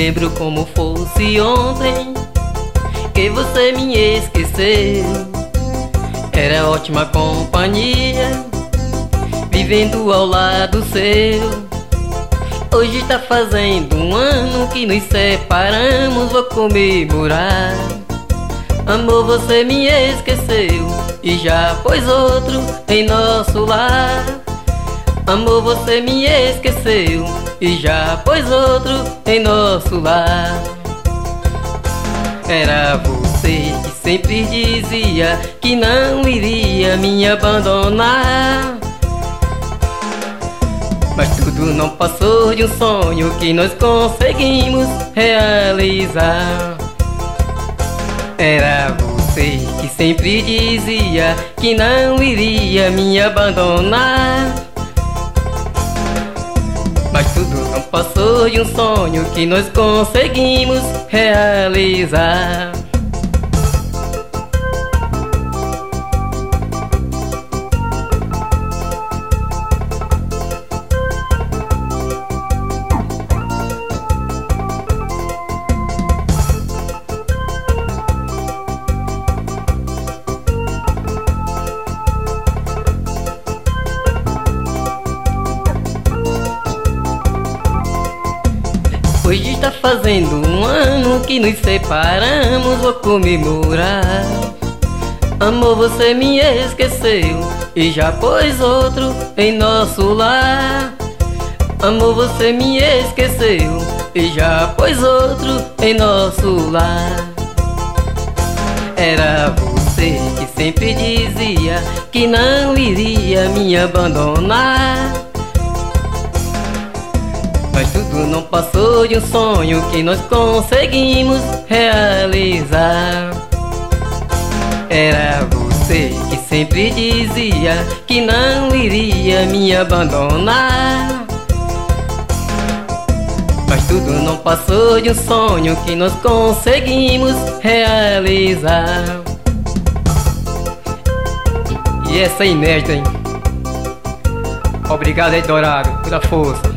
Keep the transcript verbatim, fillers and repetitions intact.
lembro como fosse ontem que você me esqueceu. Era ótima companhia, vivendo ao lado seu. Hoje tá fazendo um ano que nos separamos, vou comemorar. Amor, você me esqueceu e já pôs outro em nosso lar. Amor, você me esqueceu e já pôs outro em nosso lar. Era você que sempre dizia que não iria me abandonar, mas tudo não passou de um sonho que nós conseguimos realizar. Era você que sempre dizia que não iria me abandonar, mas tudo não passou de um sonho que nós conseguimos realizar. Hoje está fazendo um ano que nos separamos, vou comemorar. Amor, você me esqueceu e já pôs outro em nosso lar. Amor, você me esqueceu e já pôs outro em nosso lar. Era você que sempre dizia que não iria me abandonar, mas tudo não passou de um sonho que nós conseguimos realizar. Era você que sempre dizia que não iria me abandonar, mas tudo não passou de um sonho que nós conseguimos realizar. E essa é inédita, hein? Obrigado aí, Dourado, pela força.